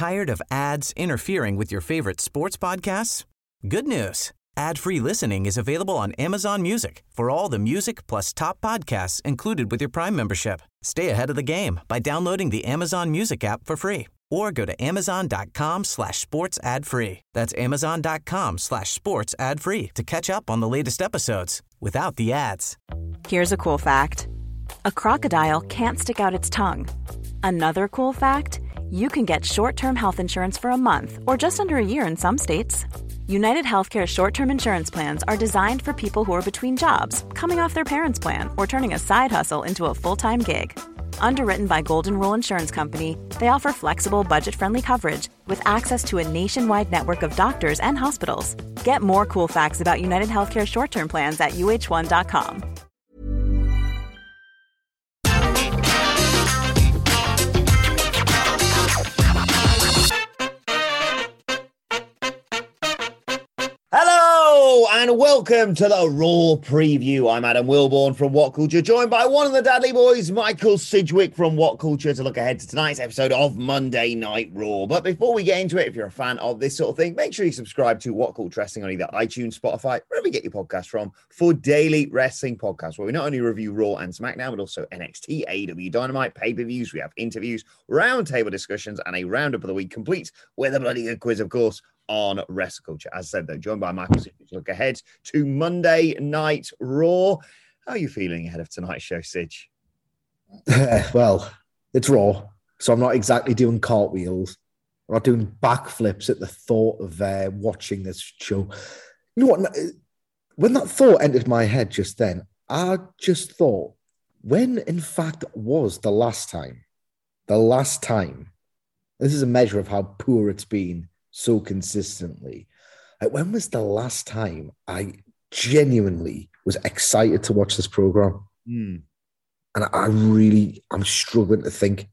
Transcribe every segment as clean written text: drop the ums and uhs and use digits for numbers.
Tired of ads interfering with your favorite sports podcasts? Good news. Ad-free listening is available on Amazon Music for all the music plus top podcasts included with your Prime membership. Stay ahead of the game by downloading the Amazon Music app for free or go to amazon.com/sports ad free. That's amazon.com/sports ad free to catch up on the latest episodes without the ads. Here's a cool fact. A crocodile can't stick out its tongue. Another cool fact, you can get short-term health insurance for a month or just under a year in some states. United Healthcare short-term insurance plans are designed for people who are between jobs, coming off their parents' plan, or turning a side hustle into a full-time gig. Underwritten by Golden Rule Insurance Company, they offer flexible, budget-friendly coverage with access to a nationwide network of doctors and hospitals. Get more cool facts about United Healthcare short-term plans at uh1.com. Hello and welcome to the Raw Preview. I'm Adam Wilborn from What Culture, joined by one of the Dudley boys, Michael Sidgwick from What Culture, to look ahead to tonight's episode of Monday Night Raw. But before we get into it, if you're a fan of this sort of thing, make sure you subscribe to What Culture Wrestling on either iTunes, Spotify, wherever you get your podcast from, for daily wrestling podcasts, where we not only review Raw and SmackDown, but also NXT, AEW Dynamite, pay-per-views. We have interviews, roundtable discussions, and a roundup of the week, complete with a bloody good quiz, of course, on Wrestle Culture. As I said, though, joined by Michael Sidgwick to look ahead to Monday Night Raw. How are you feeling ahead of tonight's show, Sidge? Well, it's Raw, so I'm not exactly doing cartwheels. I'm not doing backflips at the thought of watching this show. You know what? When that thought entered my head just then, I just thought, when in fact was the last time? The last time. This is a measure of how poor it's been so consistently. Like, when was the last time I genuinely was excited to watch this program? And I'm struggling to think.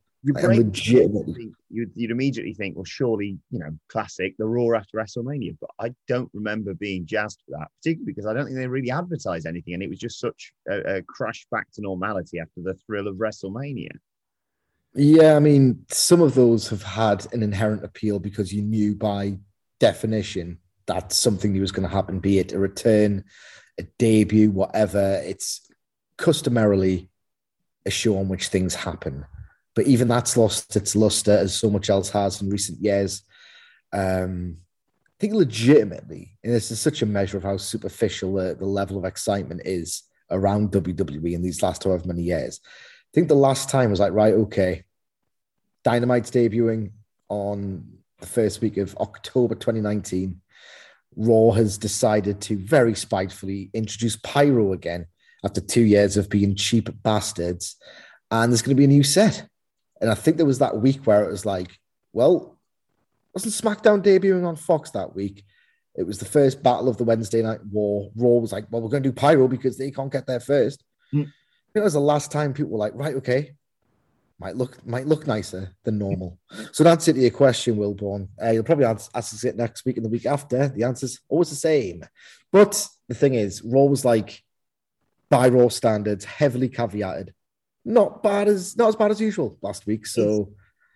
You'd immediately think, well, surely, classic, the Raw after WrestleMania. But I don't remember being jazzed for that, particularly because I don't think they really advertised anything. And it was just such a crash back to normality after the thrill of WrestleMania. Yeah, I mean, some of those have had an inherent appeal because you knew by definition that something new was going to happen, be it a return, a debut, whatever. It's customarily a show on which things happen. But even that's lost its luster, as so much else has in recent years. I think legitimately, and this is such a measure of how superficial the level of excitement is around WWE in these last however many years. I think the last time was like, right, okay, Dynamite's debuting on the first week of October 2019. Raw has decided to very spitefully introduce Pyro again after 2 years of being cheap bastards. And there's going to be a new set. And I think there was that week where it was like, well, wasn't SmackDown debuting on Fox that week? It was the first battle of the Wednesday Night War. Raw was like, well, we're going to do Pyro because they can't get there first. I think it was the last time people were like, right, okay, might look nicer than normal. So that's it to your question, Wilborn. You'll probably ask us it next week and the week after. The answer's always the same. But the thing is, Raw was like, by Raw standards, heavily caveated. Not as bad as usual last week. So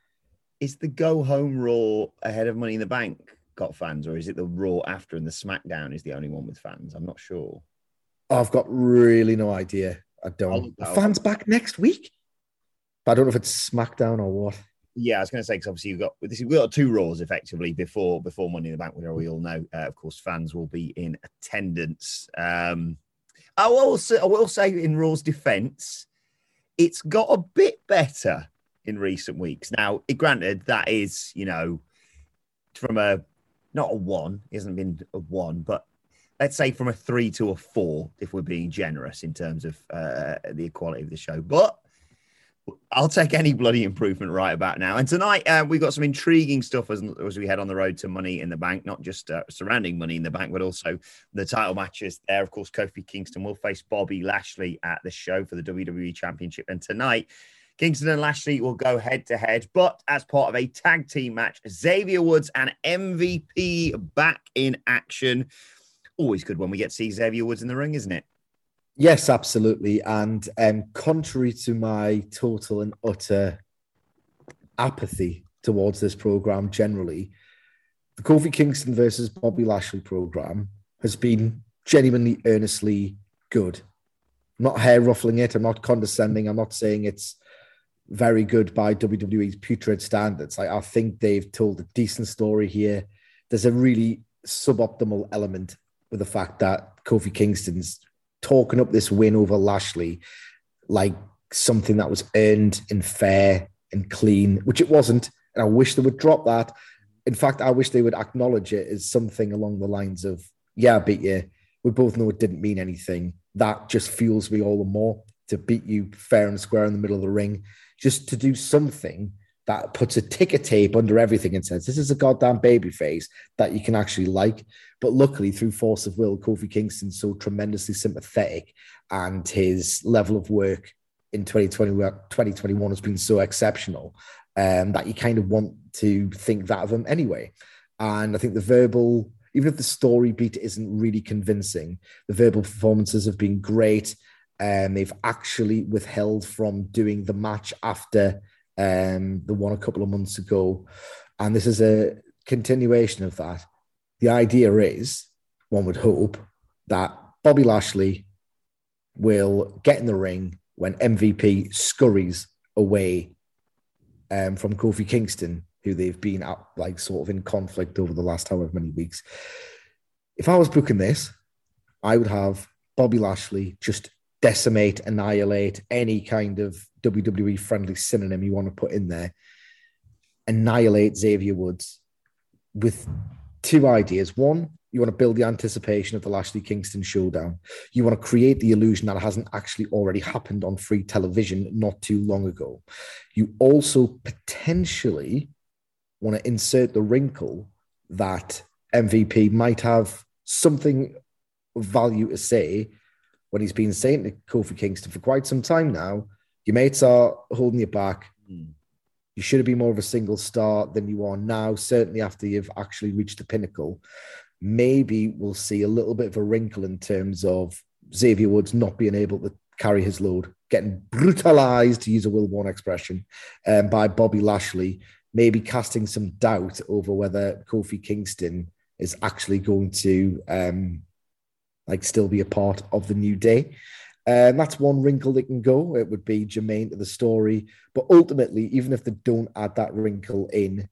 is the go home Raw ahead of Money in the Bank got fans, or is it the Raw after and the SmackDown is the only one with fans? I'm not sure. I've got really no idea. I don't. Are fans back next week? But I don't know if it's SmackDown or what. Yeah, I was going to say, because obviously we've got two Raws effectively before Money in the Bank, where we all know, of course, fans will be in attendance. I will say in Raw's defense, it's got a bit better in recent weeks. Now, granted, that is, from not a 1, it hasn't been a 1, but let's say from a 3 to a 4, if we're being generous in terms of the quality of the show. But I'll take any bloody improvement right about now. And tonight, we've got some intriguing stuff as we head on the road to Money in the Bank, not just surrounding Money in the Bank, but also the title matches there. Of course, Kofi Kingston will face Bobby Lashley at the show for the WWE Championship. And tonight, Kingston and Lashley will go head-to-head, but as part of a tag team match, Xavier Woods and MVP back in action. Always good when we get to see Xavier Woods in the ring, isn't it? Yes, absolutely. And contrary to my total and utter apathy towards this program generally. The Kofi Kingston versus Bobby Lashley program has been genuinely, earnestly good. I'm not hair ruffling it. I'm not condescending. I'm not saying it's very good by WWE's putrid standards. I think they've told a decent story here. There's a really suboptimal element with the fact that Kofi Kingston's talking up this win over Lashley like something that was earned and fair and clean, which it wasn't. And I wish they would drop that. In fact, I wish they would acknowledge it as something along the lines of, yeah, I beat you. We both know it didn't mean anything. That just fuels me all the more to beat you fair and square in the middle of the ring. Just to do something that puts a ticker tape under everything and says, this is a goddamn babyface that you can actually like. But luckily, through force of will, Kofi Kingston's so tremendously sympathetic, and his level of work in 2021 has been so exceptional that you kind of want to think that of him anyway. And I think the verbal, even if the story beat isn't really convincing, the verbal performances have been great. They've actually withheld from doing the match after the one a couple of months ago. And this is a continuation of that. The idea is, one would hope, that Bobby Lashley will get in the ring when MVP scurries away from Kofi Kingston, who they've been at, like, sort of in conflict over the last however many weeks. If I was booking this, I would have Bobby Lashley just decimate, annihilate any kind of WWE friendly synonym you want to put in there, annihilate Xavier Woods with two ideas. One, you want to build the anticipation of the Lashley Kingston showdown. You want to create the illusion that it hasn't actually already happened on free television not too long ago. You also potentially want to insert the wrinkle that MVP might have something of value to say when he's been saying to Kofi Kingston for quite some time now, your mates are holding you back. You should have been more of a single star than you are now, certainly after you've actually reached the pinnacle. Maybe we'll see a little bit of a wrinkle in terms of Xavier Woods not being able to carry his load, getting brutalized, to use a Will-worn expression, by Bobby Lashley, maybe casting some doubt over whether Kofi Kingston is actually going to still be a part of the New Day. That's one wrinkle that can go. It would be germane to the story. But ultimately, even if they don't add that wrinkle in,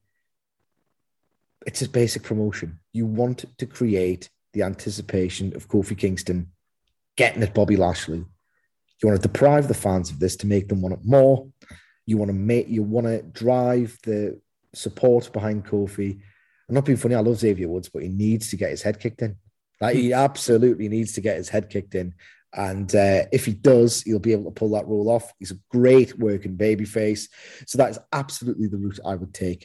it's just basic promotion. You want to create the anticipation of Kofi Kingston getting at Bobby Lashley. You want to deprive the fans of this to make them want it more. You want to drive the support behind Kofi. I'm not being funny, I love Xavier Woods, but he needs to get his head kicked in. Like, he absolutely needs to get his head kicked in. And if he does, he'll be able to pull that role off. He's a great working babyface. So that is absolutely the route I would take.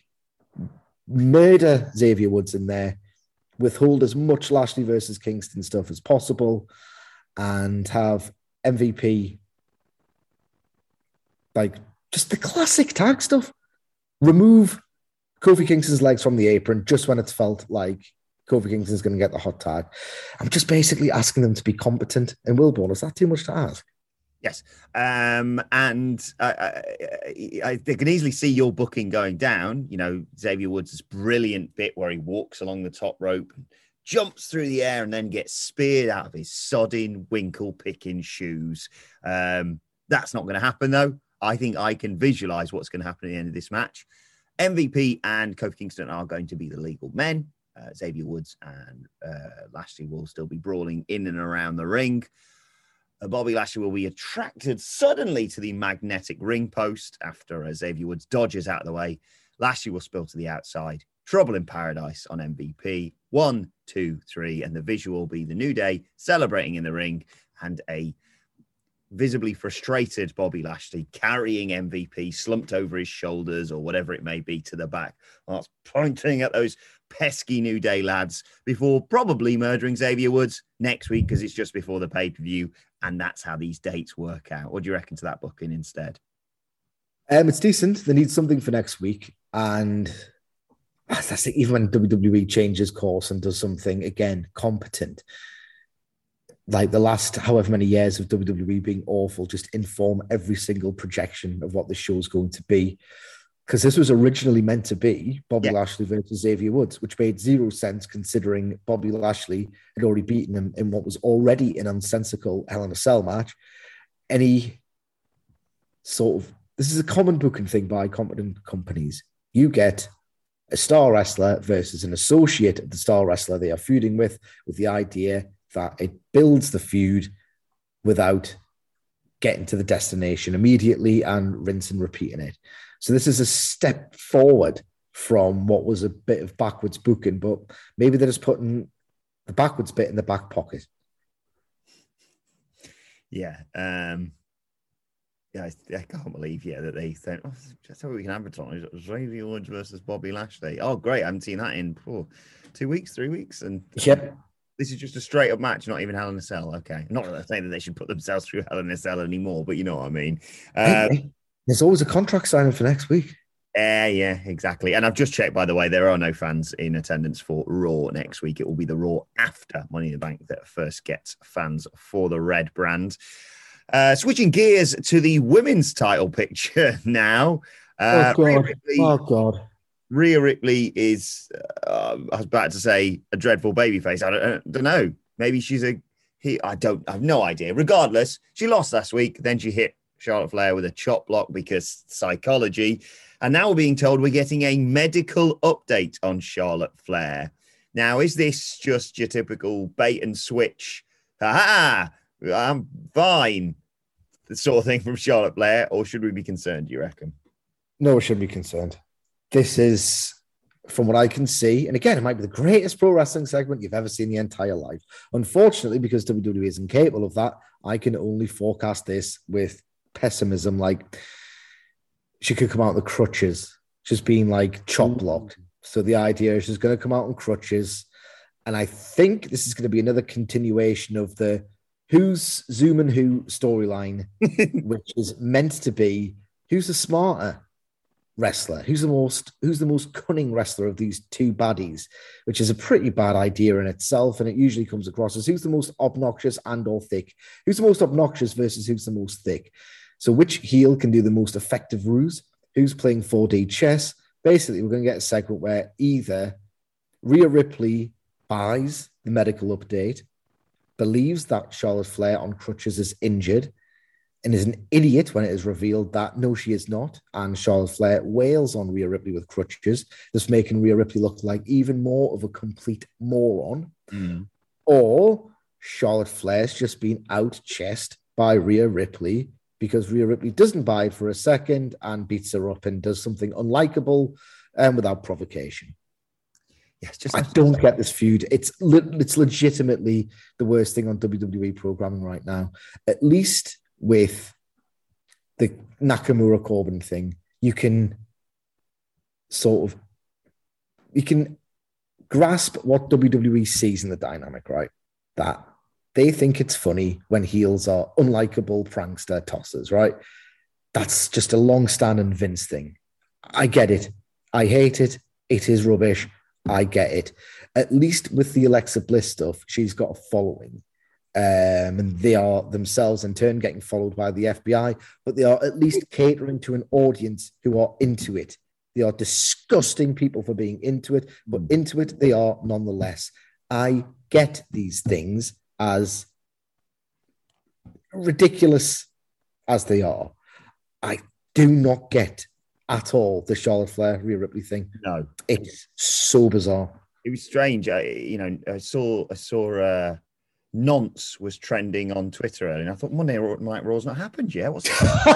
Murder Xavier Woods in there, withhold as much Lashley versus Kingston stuff as possible, and have MVP, like, just the classic tag stuff. Remove Kofi Kingston's legs from the apron just when it's felt like Kofi Kingston's going to get the hot tag. I'm just basically asking them to be competent. And Will-born, is that too much to ask? Yes. And I can easily see your booking going down. You know, Xavier Woods' brilliant bit where he walks along the top rope, jumps through the air, and then gets speared out of his sodding, winkle-picking shoes. That's not going to happen, though. I think I can visualize what's going to happen at the end of this match. MVP and Kofi Kingston are going to be the legal men. Xavier Woods and Lashley will still be brawling in and around the ring. Bobby Lashley will be attracted suddenly to the magnetic ring post after Xavier Woods dodges out of the way. Lashley will spill to the outside. Trouble in paradise on MVP. 1, 2, 3. And the visual will be the New Day celebrating in the ring and a visibly frustrated Bobby Lashley carrying MVP slumped over his shoulders or whatever it may be to the back, whilst pointing at those pesky New Day lads before probably murdering Xavier Woods next week because it's just before the pay-per-view, and that's how these dates work out. What do you reckon to that booking instead? It's decent. They need something for next week, and that's it. Even when WWE changes course and does something, again, competent, like the last however many years of WWE being awful, just inform every single projection of what the show's going to be. because this was originally meant to be Bobby Yeah. Lashley versus Xavier Woods, which made zero sense considering Bobby Lashley had already beaten him in what was already an nonsensical Hell in a Cell match. Any sort of, this is a common booking thing by competent companies. You get a star wrestler versus an associate of the star wrestler they are feuding with the idea that it builds the feud without getting to the destination immediately and rinse and repeating it. So this is a step forward from what was a bit of backwards booking, but maybe they're just putting the backwards bit in the back pocket. Yeah. I can't believe, that they said, that's how we can advertise Xavier Woods versus Bobby Lashley. Oh, great. I haven't seen that in 2 weeks, 3 weeks. And Yep. This is just a straight up match, not even Hell in a Cell. Okay. Not that I'm saying that they should put themselves through Hell in a Cell anymore, but you know what I mean. There's always a contract signing for next week. Yeah, exactly. And I've just checked, by the way, there are no fans in attendance for Raw next week. It will be the Raw after Money in the Bank that first gets fans for the red brand. Switching gears to the women's title picture now. Oh, God. Rhea Ripley is, I was about to say, a dreadful babyface. I don't know. Maybe she's I have no idea. Regardless, she lost last week. Then she hit Charlotte Flair with a chop block because psychology. And now we're being told we're getting a medical update on Charlotte Flair. Now, is this just your typical bait and switch? Ha-ha! I'm fine. The sort of thing from Charlotte Flair, or should we be concerned, do you reckon? No, we shouldn't be concerned. This is, from what I can see, and again, it might be the greatest pro wrestling segment you've ever seen in your entire life. Unfortunately, because WWE is incapable of that, I can only forecast this with pessimism. Like, she could come out with crutches, just being like chop blocked. So the idea is she's going to come out on crutches. And I think this is going to be another continuation of the who's zooming who storyline, which is meant to be who's the smarter wrestler, who's the most cunning wrestler of these two baddies, which is a pretty bad idea in itself. And it usually comes across as who's the most obnoxious and or thick, who's the most obnoxious versus who's the most thick. So which heel can do the most effective ruse, who's playing 4D chess. Basically, we're going to get a segment where either Rhea Ripley buys the medical update, believes that Charlotte Flair on crutches is injured, and is an idiot when it is revealed that no, she is not, and Charlotte Flair wails on Rhea Ripley with crutches, thus making Rhea Ripley look like even more of a complete moron. Or Charlotte Flair's just been out-chessed by Rhea Ripley because Rhea Ripley doesn't buy it for a second and beats her up and does something unlikable without provocation. Yes, just I don't get this feud. It's legitimately the worst thing on WWE programming right now. At least with the Nakamura Corbin thing, you can grasp what WWE sees in the dynamic, right? That they think it's funny when heels are unlikable prankster tossers, right? That's just a long-standing Vince thing. I get it. I hate it. It is rubbish. I get it. At least with the Alexa Bliss stuff, she's got a following. And they are themselves in turn getting followed by the FBI, but they are at least catering to an audience who are into it. They are disgusting people for being into it, but into it they are nonetheless. I get these things, as ridiculous as they are. I do not get at all the Charlotte Flair Rhea Ripley thing. No, it's so bizarre. It was strange. I saw Nonce was trending on Twitter earlier, and I thought Monday Night Raw's not happened yet. What's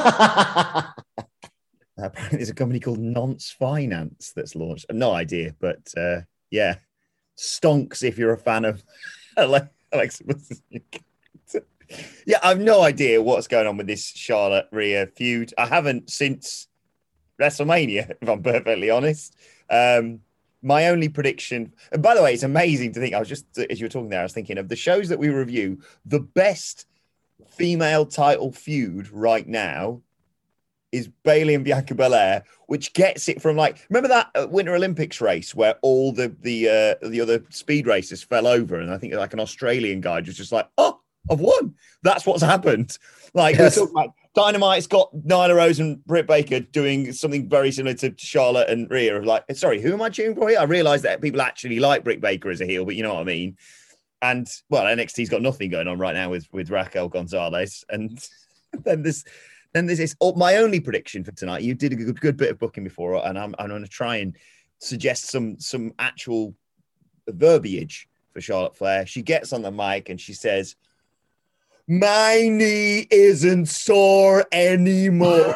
apparently there's a company called Nonce Finance that's launched. No idea, but yeah, stonks if you're a fan of Alexa Bliss. Yeah, I have no idea what's going on with this Charlotte Rhea feud. I haven't since WrestleMania, if I'm perfectly honest. My only prediction, and by the way, it's amazing to think, I was just, as you were talking there, I was thinking of the shows that we review, the best female title feud right now is Bayley and Bianca Belair, which gets it from remember that Winter Olympics race where all the other speed racers fell over, and I think an Australian guy was just like, oh, I've won. That's what's happened. Yes. We're talking about Dynamite's got Nyla Rose and Britt Baker doing something very similar to Charlotte and Rhea of like, sorry, who am I cheering for here? I realised that people actually like Britt Baker as a heel, but you know what I mean? And, well, NXT's got nothing going on right now with Raquel Gonzalez. And then there's this. My only prediction for tonight, you did a good bit of booking before, and I'm going to try and suggest some actual verbiage for Charlotte Flair. She gets on the mic and she says, "My knee isn't sore anymore."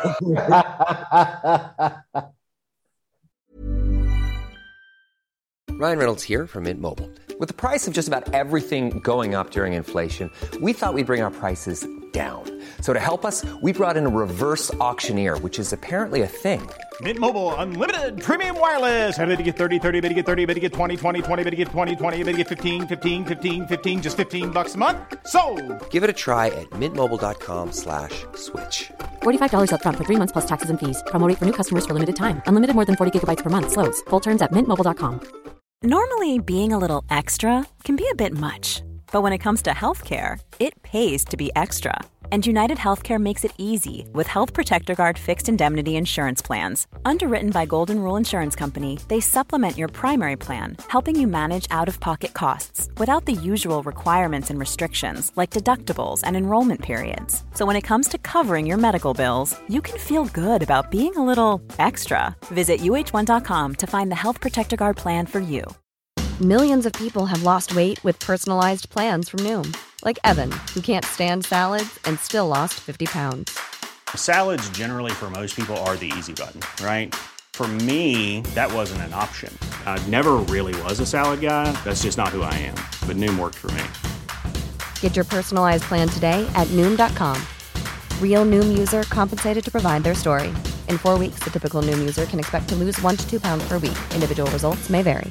Ryan Reynolds here from Mint Mobile. With the price of just about everything going up during inflation, we thought we'd bring our prices down. So to help us, we brought in a reverse auctioneer, which is apparently a thing. Mint Mobile Unlimited Premium Wireless. How to get 30, 30, bit to get 30, bit to get 20, 20, 20, bit to get 20, 20, bit to get 15, 15, 15, 15, just $15 a month? Sold! Give it a try at mintmobile.com/switch. $45 up front for 3 months plus taxes and fees. Promo rate for new customers for limited time. Unlimited more than 40 gigabytes per month. Slows full terms at mintmobile.com. Normally, being a little extra can be a bit much, but when it comes to healthcare, it pays to be extra. And United Healthcare makes it easy with Health Protector Guard fixed indemnity insurance plans. Underwritten by Golden Rule Insurance Company, they supplement your primary plan, helping you manage out-of-pocket costs without the usual requirements and restrictions like deductibles and enrollment periods. So when it comes to covering your medical bills, you can feel good about being a little extra. Visit uh1.com to find the Health Protector Guard plan for you. Millions of people have lost weight with personalized plans from Noom. Like Evan, who can't stand salads and still lost 50 pounds. Salads generally for most people are the easy button, right? For me, that wasn't an option. I never really was a salad guy. That's just not who I am. But Noom worked for me. Get your personalized plan today at Noom.com. Real Noom user compensated to provide their story. In 4 weeks, the typical Noom user can expect to lose 1 to 2 pounds per week. Individual results may vary.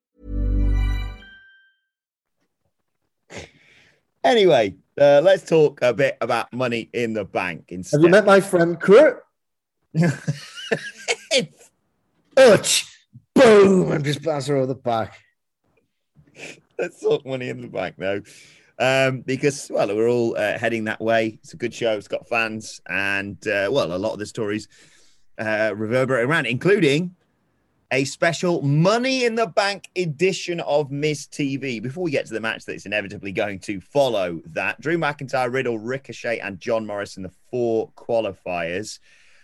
Anyway, let's talk a bit about Money in the Bank instead. Have you met my friend Kurt? Ouch! Boom! And just pass her over the back. Let's talk Money in the Bank now. Because, well, we're all heading that way. It's a good show. It's got fans. And, well, a lot of the stories reverberate around, including a special Money in the Bank edition of Miz TV. Before we get to the match that's inevitably going to follow that, Drew McIntyre, Riddle, Ricochet, and John Morrison, the 4 qualifiers.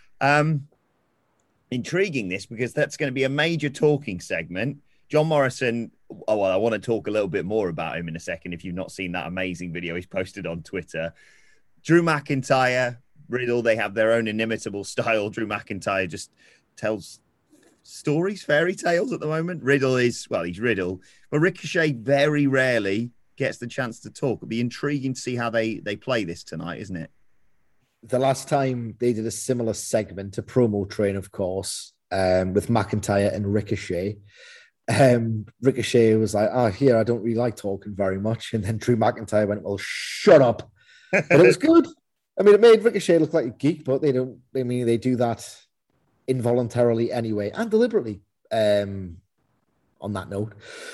Intriguing this because that's going to be a major talking segment. John Morrison, oh, well, I want to talk a little bit more about him in a second if you've not seen that amazing video he's posted on Twitter. Drew McIntyre, Riddle, they have their own inimitable style. Drew McIntyre just tells stories, fairy tales at the moment. Riddle is, well, he's Riddle, but Ricochet very rarely gets the chance to talk. It'll be intriguing to see how they play this tonight, isn't it? The last time they did a similar segment, a promo train, of course, with McIntyre and Ricochet. Ricochet was like, I don't really like talking very much. And then Drew McIntyre went, well, shut up. But it was good. I mean, it made Ricochet look like a geek, but they do that involuntarily anyway, and deliberately. On that note,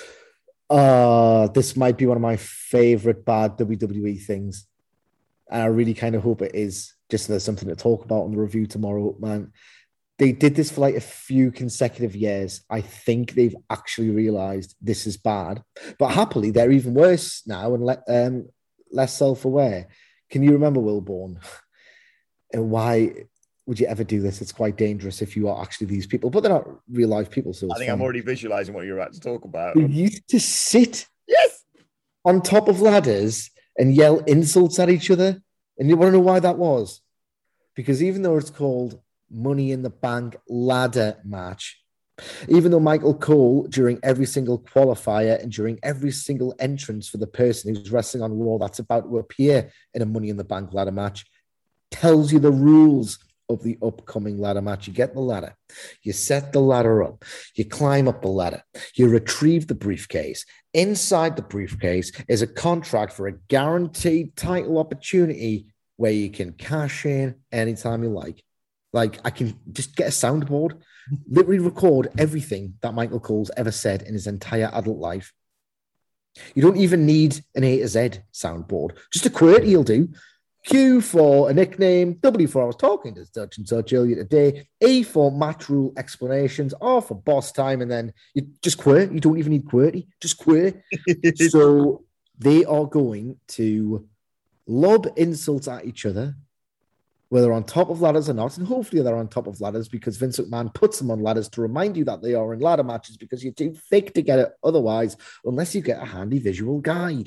this might be one of my favorite bad WWE things, and I really kind of hope it is, just so there's something to talk about on the review tomorrow, man. They did this for like a few consecutive years. I think they've actually realized this is bad, but happily they're even worse now and less self-aware. Can you remember Wilborn? And why would you ever do this? It's quite dangerous if you are actually these people, but they're not real life people. So I think I'm already visualizing what you're about to talk about. They used to sit yes on top of ladders and yell insults at each other. And you want to know why that was? Because even though it's called Money in the Bank ladder match, even though Michael Cole, during every single qualifier and during every single entrance for the person who's wrestling on Raw that's about to appear in a Money in the Bank ladder match, tells you the rules of the upcoming ladder match. You get the ladder, you set the ladder up, you climb up the ladder, you retrieve the briefcase. Inside the briefcase is a contract for a guaranteed title opportunity where you can cash in anytime you like. Like, I can just get a soundboard, literally record everything that Michael Cole's ever said in his entire adult life. You don't even need an A to Z soundboard. Just a QWERTY will do. Q for a nickname, W for I was talking to such and such earlier today, A for match rule explanations, R for boss time, and then you just queer. You don't even need QWERTY, just queer. So they are going to lob insults at each other, whether on top of ladders or not, and hopefully they're on top of ladders because Vince McMahon puts them on ladders to remind you that they are in ladder matches because you're too thick to get it otherwise, unless you get a handy visual guide.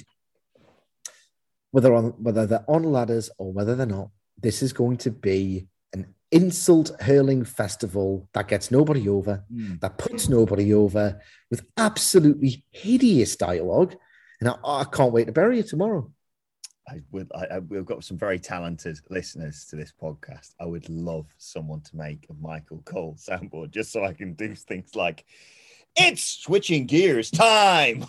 Whether they're on ladders or whether they're not, this is going to be an insult hurling festival that gets nobody over, that puts nobody over, with absolutely hideous dialogue. And I can't wait to bury it tomorrow. We've got some very talented listeners to this podcast. I would love someone to make a Michael Cole soundboard just so I can do things like, it's switching gears time.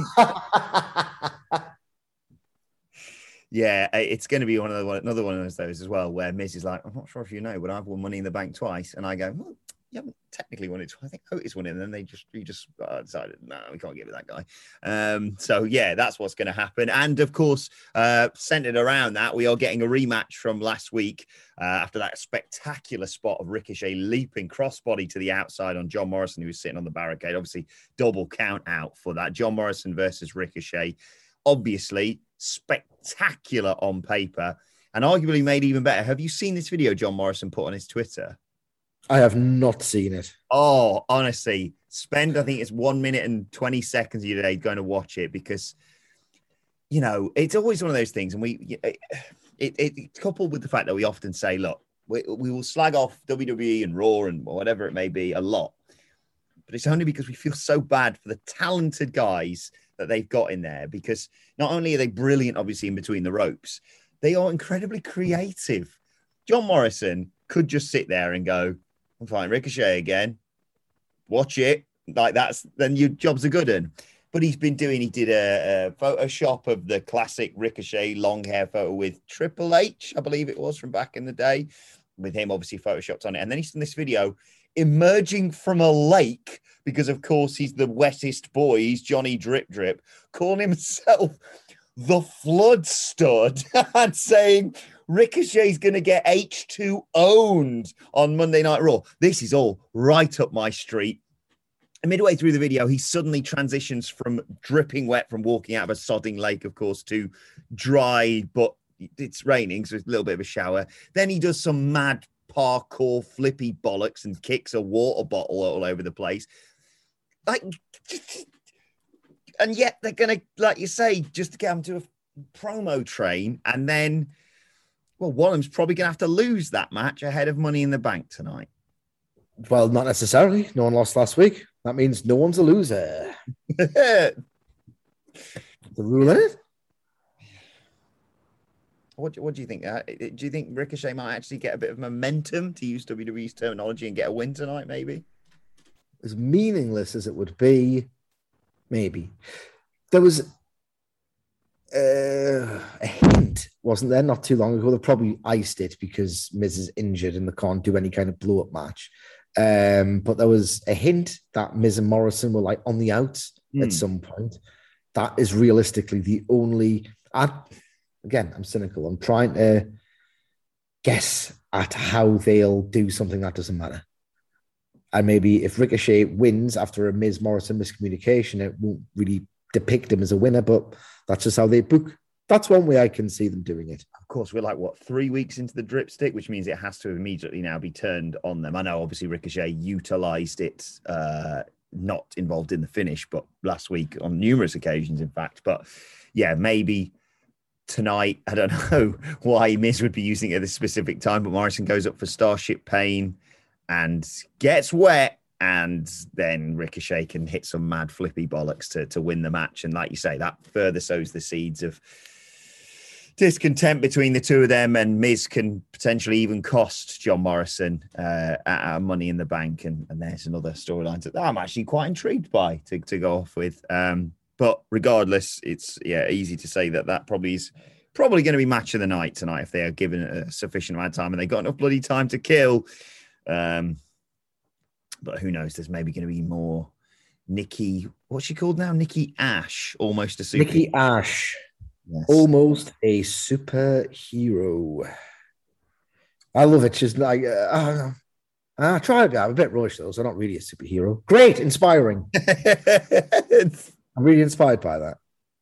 Yeah, it's going to be another one of those as well, where Miz is like, I'm not sure if you know, but I've won Money in the Bank twice. And I go, well, you haven't technically won it twice. I think Otis won it. And then you just decided, no, we can't give it that guy. So, yeah, that's what's going to happen. And, of course, centered around that, we are getting a rematch from last week after that spectacular spot of Ricochet leaping crossbody to the outside on John Morrison, who was sitting on the barricade. Obviously, double count out for that. John Morrison versus Ricochet. Obviously, spectacular on paper and arguably made even better. Have you seen this video John Morrison put on his Twitter? I have not seen it. Oh, honestly, spend, I think it's 1 minute and 20 seconds of your day going to watch it because, you know, it's always one of those things. And it coupled with the fact that we often say, look, we will slag off WWE and Raw and whatever it may be a lot. But it's only because we feel so bad for the talented guys that they've got in there, because not only are they brilliant, obviously, in between the ropes, they are incredibly creative. John Morrison could just sit there and go, I'm fighting Ricochet again. Watch it. Like then your job's a good one. But he did a Photoshop of the classic Ricochet long hair photo with Triple H, I believe it was, from back in the day, with him obviously Photoshopped on it. And then he's done this video emerging from a lake, because of course he's the wettest boy, he's Johnny Drip Drip, calling himself the Flood Stud and saying Ricochet's going to get H2 owned on Monday Night Raw. This is all right up my street. And midway through the video, he suddenly transitions from dripping wet from walking out of a sodding lake, of course, to dry, but it's raining, so it's a little bit of a shower. Then he does some mad parkour flippy bollocks and kicks a water bottle all over the place. And yet they're going to, like you say, just to get them to a promo train. And then, well, one of them's probably going to have to lose that match ahead of Money in the Bank tonight. Well, not necessarily. No one lost last week. That means no one's a loser. The rule in it? What do you think? Do you think Ricochet might actually get a bit of momentum, to use WWE's terminology, and get a win tonight, maybe? As meaningless as it would be, maybe. There was a hint, wasn't there, not too long ago? They probably iced it because Miz is injured and they can't do any kind of blow-up match. But there was a hint that Miz and Morrison were like on the outs at some point. That is realistically the only... Again, I'm cynical. I'm trying to guess at how they'll do something that doesn't matter. And maybe if Ricochet wins after a Miz Morrison miscommunication, it won't really depict him as a winner, but that's just how they book. That's one way I can see them doing it. Of course, we're like, 3 weeks into the dripstick, which means it has to immediately now be turned on them. I know, obviously, Ricochet utilized it, not involved in the finish, but last week on numerous occasions, in fact. But yeah, maybe tonight, I don't know why Miz would be using it at this specific time, but Morrison goes up for Starship Pain and gets wet, and then Ricochet can hit some mad flippy bollocks to win the match. And like you say, that further sows the seeds of discontent between the two of them, and Miz can potentially even cost John Morrison at Money in the Bank. And there's another storyline that I'm actually quite intrigued by to go off with. But regardless, it's easy to say that probably is going to be match of the night tonight if they are given a sufficient amount of time and they got enough bloody time to kill. But who knows? There's maybe going to be more Nikki. What's she called now? Nikki Ash, almost a super. Nikki Ash. Yes. Almost a superhero. I love it. She's like, I try to be. I'm a bit rubbish though, so I'm not really a superhero. Great, inspiring. I'm really inspired by that.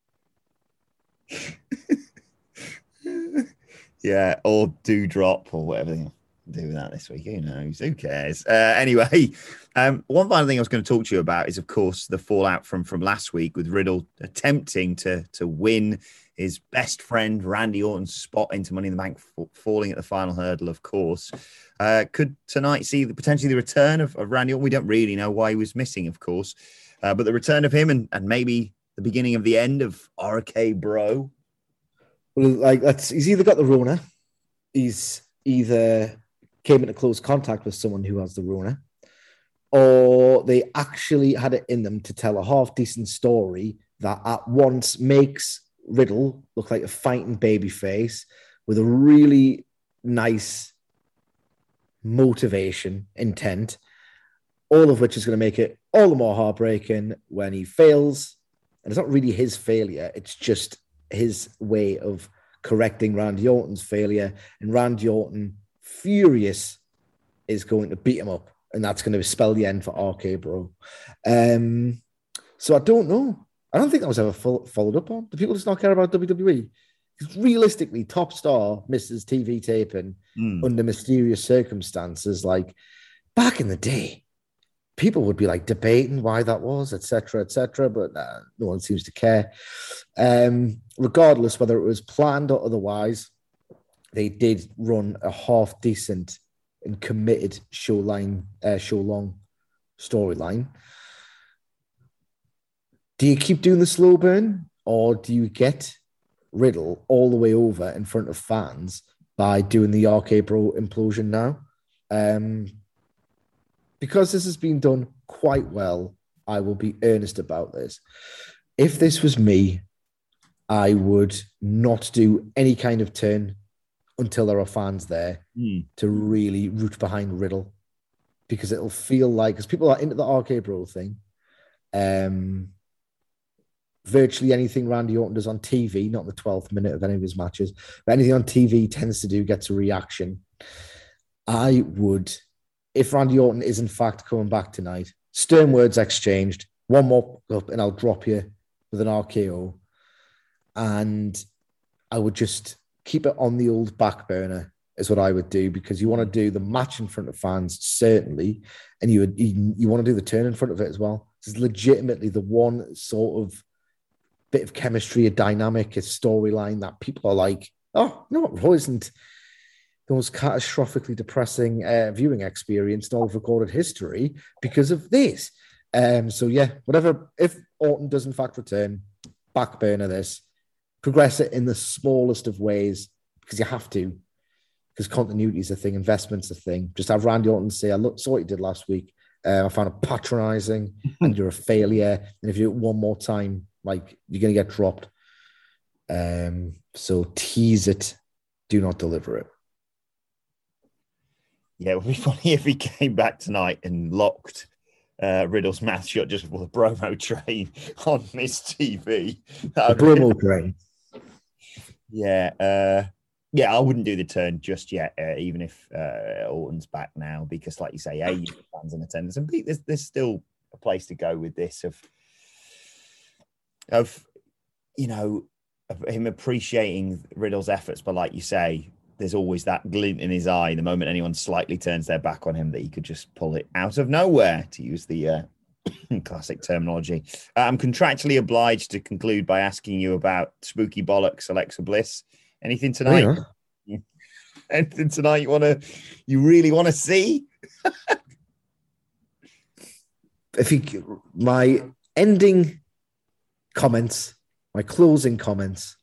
Yeah, or Dewdrop or whatever they do that this week. Who knows? Who cares? Anyway, one final thing I was going to talk to you about is, of course, the fallout from last week with Riddle attempting to win his best friend Randy Orton's spot into Money in the Bank, falling at the final hurdle, of course. Could tonight see potentially the return of Randy Orton? We don't really know why he was missing, of course, but the return of him and maybe the beginning of the end of RK Bro. Well, like he's either got the Rona, he's either came into close contact with someone who has the Rona, or they actually had it in them to tell a half-decent story that at once makes Riddle look like a fighting baby face with a really nice motivation, intent, all of which is going to make it all the more heartbreaking when he fails. And it's not really his failure, it's just his way of correcting Randy Orton's failure. And Randy Orton, furious, is going to beat him up. And that's going to spell the end for RK Bro. So I don't know. I don't think that was ever followed up on. Do people just not care about WWE? Because realistically, Top Star misses TV taping under mysterious circumstances. Like back in the day, people would be like debating why that was, etc., but no one seems to care. Regardless whether it was planned or otherwise, they did run a half-decent and committed show-long storyline. Do you keep doing the slow burn, or do you get Riddle all the way over in front of fans by doing the RK Bro implosion now? Because this has been done quite well, I will be earnest about this. If this was me, I would not do any kind of turn until there are fans there to really root behind Riddle, because it'll feel like, because people are into the RK Bro thing, virtually anything Randy Orton does on TV, not the 12th minute of any of his matches, but anything on TV tends to do gets a reaction. I would, if Randy Orton is in fact coming back tonight, stern words exchanged, one more up and I'll drop you with an RKO. And I would just keep it on the old back burner is what I would do, because you want to do the match in front of fans, certainly, and you want to do the turn in front of it as well. This is legitimately the one sort of bit of chemistry, a dynamic, a storyline that people are like, oh, no, it wasn't the most catastrophically depressing viewing experience in all of recorded history because of this. So yeah, whatever, if Orton does in fact return, back burner this, progress it in the smallest of ways, because you have to, because continuity is a thing, investment's a thing. Just have Randy Orton say, I saw what you did last week, I found it patronizing and you're a failure, and if you do it one more time, like, you're going to get dropped. So tease it, do not deliver it. Yeah, it would be funny if he came back tonight and locked Riddle's mouth shut just before the promo train on Miss TV. The promo train. Yeah, I wouldn't do the turn just yet, even if Orton's back now, because, like you say, A, fans in attendance, and B, there's still a place to go with this of him appreciating Riddle's efforts, but like you say, there's always that glint in his eye the moment anyone slightly turns their back on him that he could just pull it out of nowhere, to use the classic terminology. I'm contractually obliged to conclude by asking you about Spooky Bollocks, Alexa Bliss. Anything tonight? Oh, yeah. Anything tonight you really want to see? My ending comments, my closing comments,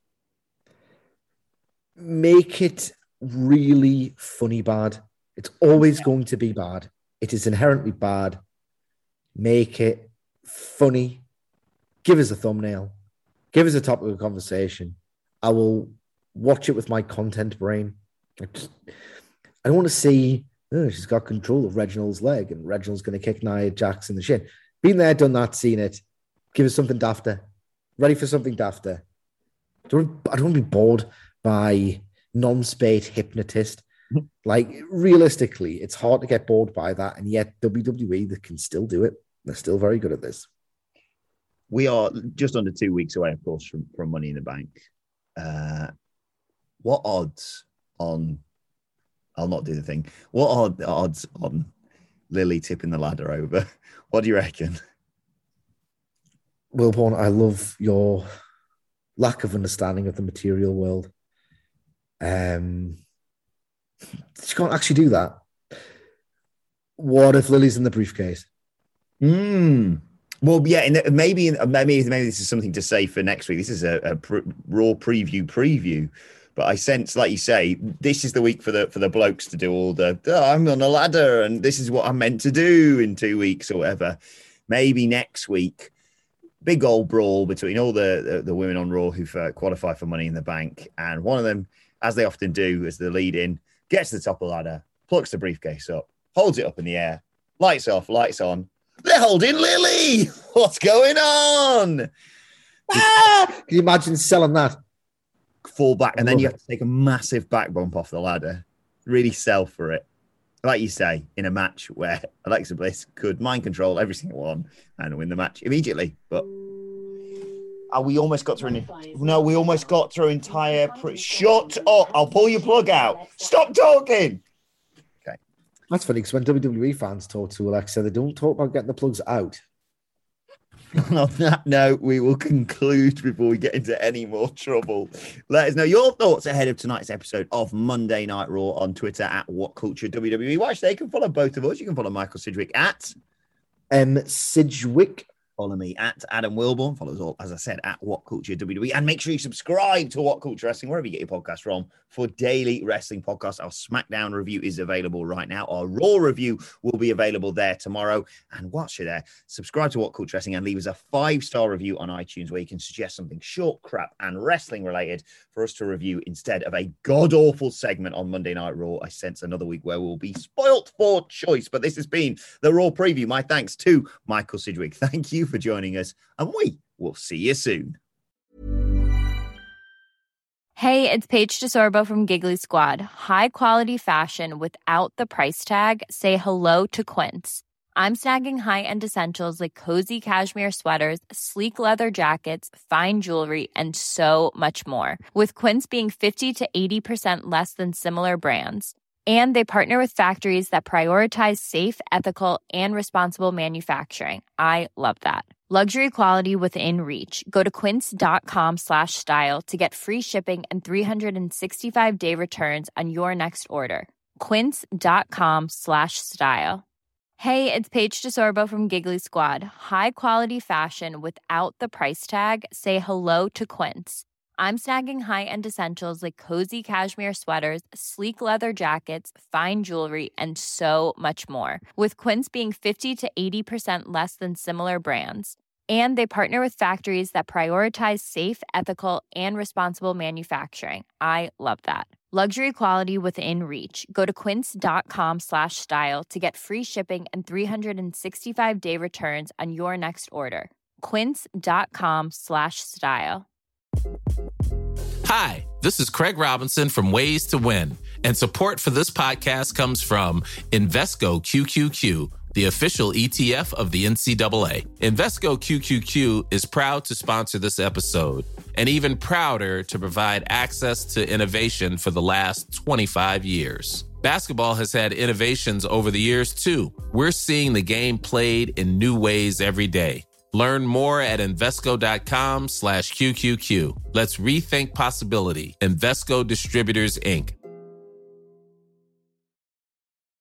make it really funny bad. It's always going to be bad. It is inherently bad. Make it funny. Give us a thumbnail. Give us a topic of conversation. I will watch it with my content brain. I don't want to see, she's got control of Reginald's leg and Reginald's going to kick Nia Jax in the shin. Been there, done that, seen it. Give us something dafter. Ready for something dafter. I don't want to be bored by non-spate hypnotist. Like, realistically, it's hard to get bored by that, and yet WWE, they can still do it. They're still very good at this. We are just under 2 weeks away, of course, from Money in the Bank. What odds on... I'll not do the thing. What are the odds on Lily tipping the ladder over? What do you reckon? Wilborn, I love your lack of understanding of the material world. She can't actually do that. What if Lily's in the briefcase? Well, yeah, maybe this is something to say for next week. This is a Raw preview. But I sense, like you say, this is the week for the blokes to do all the, I'm on a ladder and this is what I'm meant to do in 2 weeks or whatever. Maybe next week, big old brawl between all the women on Raw who've qualified for Money in the Bank. And one of them, as they often do as the lead-in, gets to the top of the ladder, plucks the briefcase up, holds it up in the air, lights off, lights on. They're holding Lily! What's going on? Can you imagine selling that? Fall back, and then you have to take a massive back bump off the ladder. Really sell for it. Like you say, in a match where Alexa Bliss could mind control every single one and win the match immediately. But we almost got through we almost got through entire... Shut up! I'll pull your plug out. Stop talking! Okay. That's funny, because when WWE fans talk to Alexa, they don't talk about getting the plugs out. On that note, we will conclude before we get into any more trouble. Let us know your thoughts ahead of tonight's episode of Monday Night Raw on Twitter at WhatCultureWWE. Watch, they can follow both of us. You can follow Michael Sidgwick at Sidgwick. Follow me at Adam Wilborn. Follow us all, as I said, at WhatCultureWWE. And make sure you subscribe to What Culture Wrestling, wherever you get your podcast from, for daily wrestling podcasts. Our SmackDown review is available right now. Our Raw review will be available there tomorrow. And whilst you're there, subscribe to What Culture Wrestling and leave us a 5-star review on iTunes where you can suggest something short, crap, and wrestling related for us to review instead of a god-awful segment on Monday Night Raw. I sense another week where we'll be spoilt for choice. But this has been the Raw preview. My thanks to Michael Sidgwick. Thank you for joining us, and we will see you soon. Hey, it's Paige DeSorbo from Giggly Squad. High quality fashion without the price tag. Say hello to Quince. I'm snagging high-end essentials like cozy cashmere sweaters, sleek leather jackets, fine jewelry, and so much more. With Quince being 50 to 80% less than similar brands. And they partner with factories that prioritize safe, ethical, and responsible manufacturing. I love that. Luxury quality within reach. Go to quince.com/style to get free shipping and 365-day returns on your next order. Quince.com/style. Hey, it's Paige DeSorbo from Giggly Squad. High quality fashion without the price tag. Say hello to Quince. I'm snagging high-end essentials like cozy cashmere sweaters, sleek leather jackets, fine jewelry, and so much more. With Quince being 50 to 80% less than similar brands. And they partner with factories that prioritize safe, ethical, and responsible manufacturing. I love that. Luxury quality within reach. Go to quince.com/style to get free shipping and 365-day returns on your next order. Quince.com/style. Hi, this is Craig Robinson from Ways to Win, and support for this podcast comes from Invesco QQQ, the official ETF of the NCAA. Invesco QQQ is proud to sponsor this episode, and even prouder to provide access to innovation for the last 25 years. Basketball has had innovations over the years, too. We're seeing the game played in new ways every day. Learn more at Invesco.com/QQQ. Let's rethink possibility. Invesco Distributors, Inc.